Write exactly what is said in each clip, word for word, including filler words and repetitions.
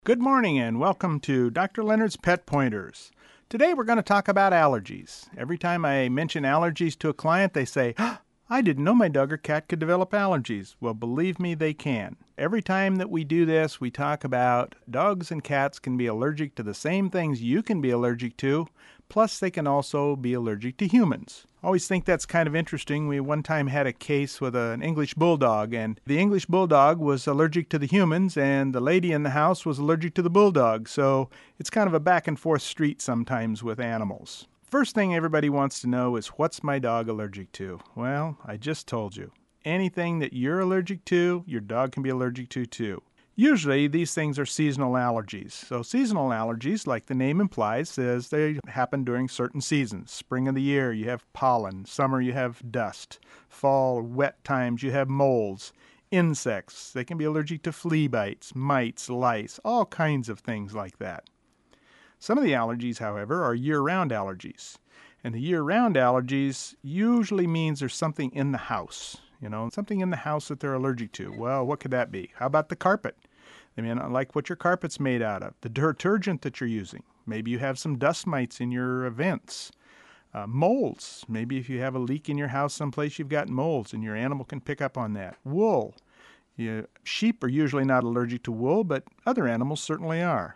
Good morning and welcome to Doctor Leonard's Pet Pointers. Today we're going to talk about allergies. Every time I mention allergies to a client, they say, "Oh, I didn't know my dog or cat could develop allergies." Well, believe me, they can. Every time that we do this, we talk about dogs and cats can be allergic to the same things you can be allergic to, plus they can also be allergic to humans. I always think that's kind of interesting. We one time had a case with an English bulldog, and the English bulldog was allergic to the humans, and the lady in the house was allergic to the bulldog. So it's kind of a back and forth street sometimes with animals. First thing everybody wants to know is, what's my dog allergic to? Well, I just told you. Anything that you're allergic to, your dog can be allergic to too. Usually, these things are seasonal allergies. So seasonal allergies, like the name implies, says they happen during certain seasons. Spring of the year, you have pollen. Summer, you have dust. Fall, wet times, you have molds. Insects, they can be allergic to flea bites, mites, lice, all kinds of things like that. Some of the allergies, however, are year-round allergies. And the year-round allergies usually means there's something in the house. You know, something in the house that they're allergic to. Well, what could that be? How about the carpet? They may not like what your carpet's made out of. The detergent that you're using. Maybe you have some dust mites in your vents. Uh, molds. Maybe if you have a leak in your house someplace, you've got molds and your animal can pick up on that. Wool. You, sheep are usually not allergic to wool, but other animals certainly are.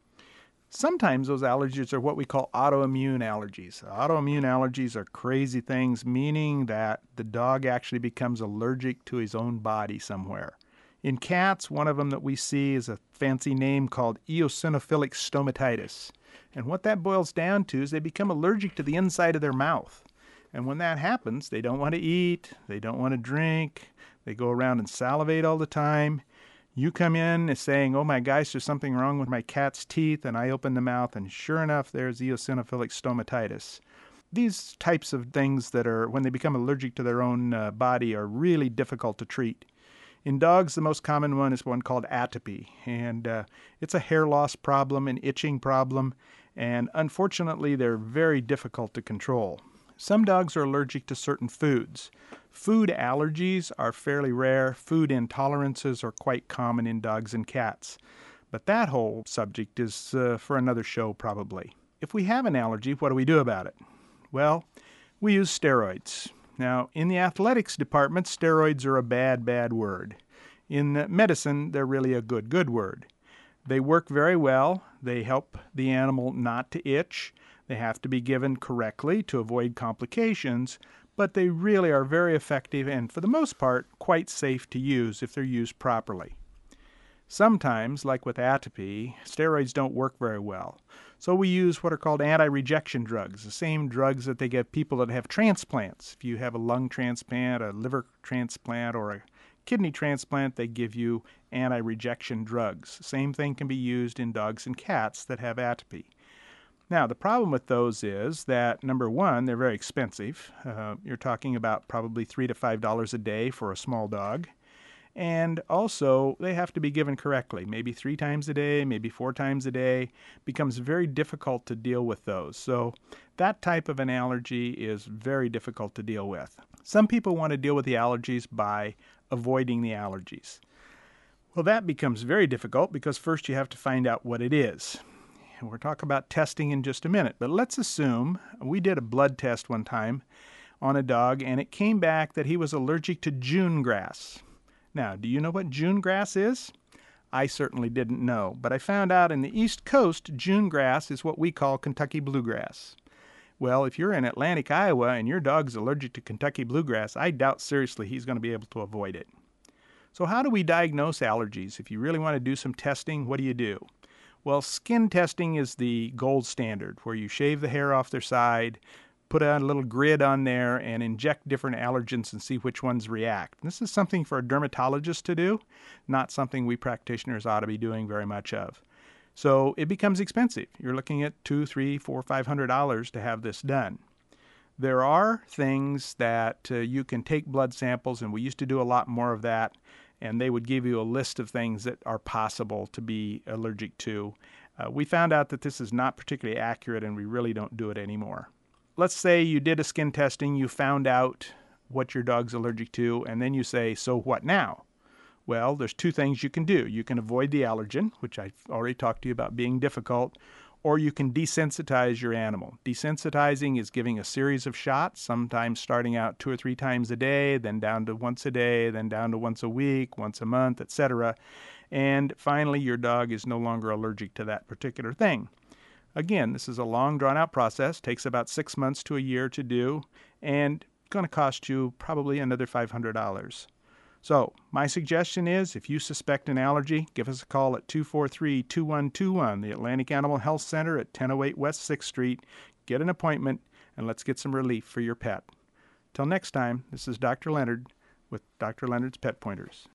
Sometimes those allergies are what we call autoimmune allergies. Autoimmune allergies are crazy things, meaning that the dog actually becomes allergic to his own body somewhere. In cats, one of them that we see is a fancy name called eosinophilic stomatitis. And what that boils down to is they become allergic to the inside of their mouth. And when that happens, they don't want to eat, they don't want to drink, they go around and salivate all the time. You come in and saying, "Oh my gosh, there's something wrong with my cat's teeth," and I open the mouth, and sure enough, there's eosinophilic stomatitis. These types of things that are, when they become allergic to their own uh, body, are really difficult to treat. In dogs, the most common one is one called atopy, and uh, it's a hair loss problem, an itching problem, and unfortunately, they're very difficult to control. Some dogs are allergic to certain foods. Food allergies are fairly rare. Food intolerances are quite common in dogs and cats. But that whole subject is uh, for another show probably. If we have an allergy, what do we do about it? Well, we use steroids. Now, in the athletics department, steroids are a bad, bad word. In medicine, they're really a good, good word. They work very well. They help the animal not to itch. They have to be given correctly to avoid complications, but they really are very effective and, for the most part, quite safe to use if they're used properly. Sometimes, like with atopy, steroids don't work very well. So we use what are called anti-rejection drugs, the same drugs that they give people that have transplants. If you have a lung transplant, a liver transplant, or a kidney transplant, they give you anti-rejection drugs. Same thing can be used in dogs and cats that have atopy. Now, the problem with those is that, number one, they're very expensive. Uh, you're talking about probably three to five dollars a day for a small dog. And also, they have to be given correctly, maybe three times a day, maybe four times a day. It becomes very difficult to deal with those. So that type of an allergy is very difficult to deal with. Some people want to deal with the allergies by avoiding the allergies. Well, that becomes very difficult because first you have to find out what it is. We'll talk about testing in just a minute, but let's assume we did a blood test one time on a dog, and it came back that he was allergic to June grass. Now, do you know what June grass is? I certainly didn't know, but I found out in the East Coast, June grass is what we call Kentucky bluegrass. Well, if you're in Atlantic Iowa and your dog's allergic to Kentucky bluegrass, I doubt seriously he's going to be able to avoid it. So how do we diagnose allergies? If you really want to do some testing, what do you do? Well, skin testing is the gold standard, where you shave the hair off their side, put a little grid on there, and inject different allergens and see which ones react. And this is something for a dermatologist to do, not something we practitioners ought to be doing very much of. So it becomes expensive. You're looking at two, three, four, five hundred dollars to have this done. There are things that uh, you can take blood samples, and we used to do a lot more of that. And they would give you a list of things that are possible to be allergic to. Uh, we found out that this is not particularly accurate, and we really don't do it anymore. Let's say you did a skin testing, you found out what your dog's allergic to, and then you say, "So what now?" Well, there's two things you can do. You can avoid the allergen, which I've already talked to you about being difficult, or you can desensitize your animal. Desensitizing is giving a series of shots, sometimes starting out two or three times a day, then down to once a day, then down to once a week, once a month, et cetera. And finally, your dog is no longer allergic to that particular thing. Again, this is a long, drawn-out process, takes about six months to a year to do, and going to cost you probably another five hundred dollars. So my suggestion is, if you suspect an allergy, give us a call at two four three, two one two one, the Atlantic Animal Health Center at ten oh eight West sixth Street. Get an appointment, and let's get some relief for your pet. Till next time, this is Doctor Leonard with Doctor Leonard's Pet Pointers.